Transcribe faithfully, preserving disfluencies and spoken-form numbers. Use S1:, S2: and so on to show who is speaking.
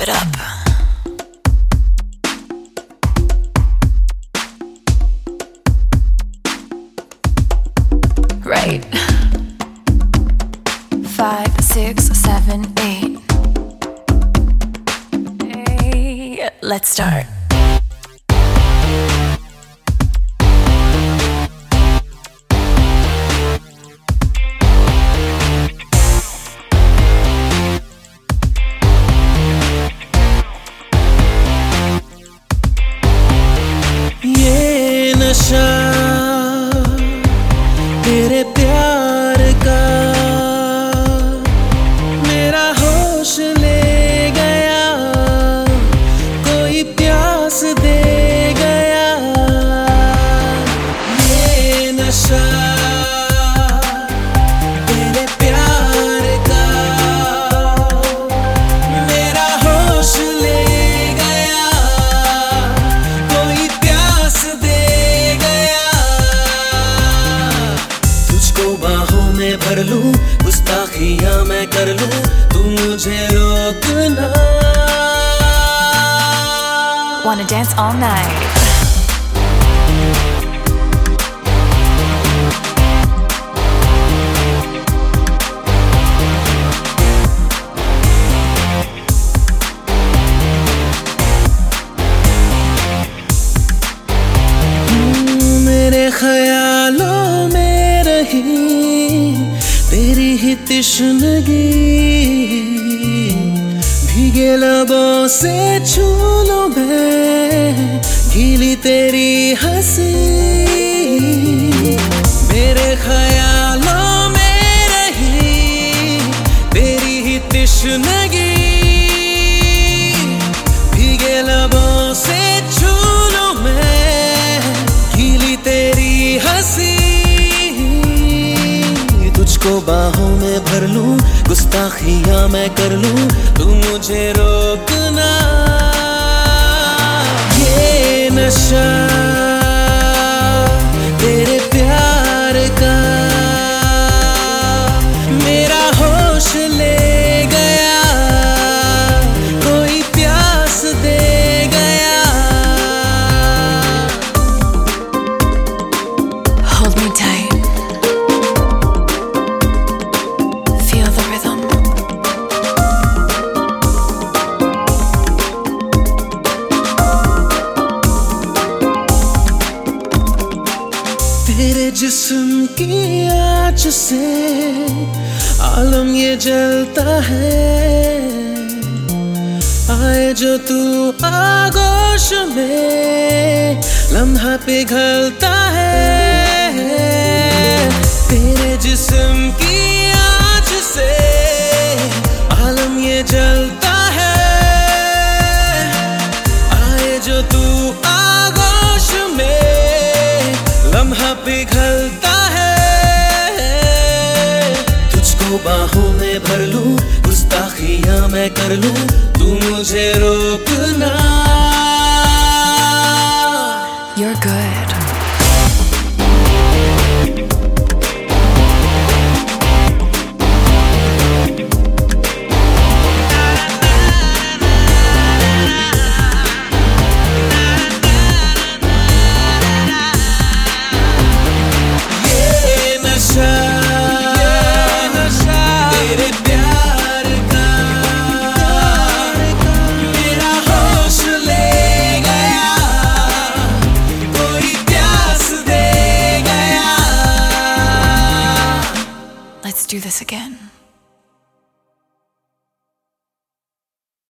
S1: it up. Right. Five, six, seven, eight. Hey, let's start.
S2: ये नशा तेरे प्यार का मेरा होश ले गया, कोई प्यास दे गया। ये नशा तेरे प्यार का मेरा होश ले गया, कोई प्यास दे गया। तुझको बाहों में भर लूं, गुस्ताखियां मैं कर लूं, तू मुझे रोकना।
S1: Wanna dance all night.
S2: मेरे ख्यालों में रही तेरी ही तिश्नगी, भीगे लबों से छू लूं मैं गीली तेरी हंसी। मेरे ख्यालों में रही तेरी ही तिश्नगी, भीगे लबों से छू लूं मैं गीली तेरी हंसी। तुझको बाहों में भर लूं, गुस्ताखियां मैं कर लूं, तू मुझे रोकना। ये नशा तेरे प्यार का मेरा होश ले गया, कोई प्यास दे गया।
S1: Hold me tight. Feel the rhythm.
S2: तेरे जिस्म की आँच से आलम ये जलता है, आए जो तू आगोश में लम्हा पिघलता है। तेरे जिस्म की आँच से आलम ये जलता है, आए जो तू आगोश में लम्हा पिघलता है। तुझको बाहों में भर लूं, गुस्ताखियां मैं कर लूं, तू मुझे रोकना।
S1: You're good.
S2: ये नशा तेरे प्यार का मेरा होश ले गया, कोई प्यास दे गया।
S1: Let's do this again.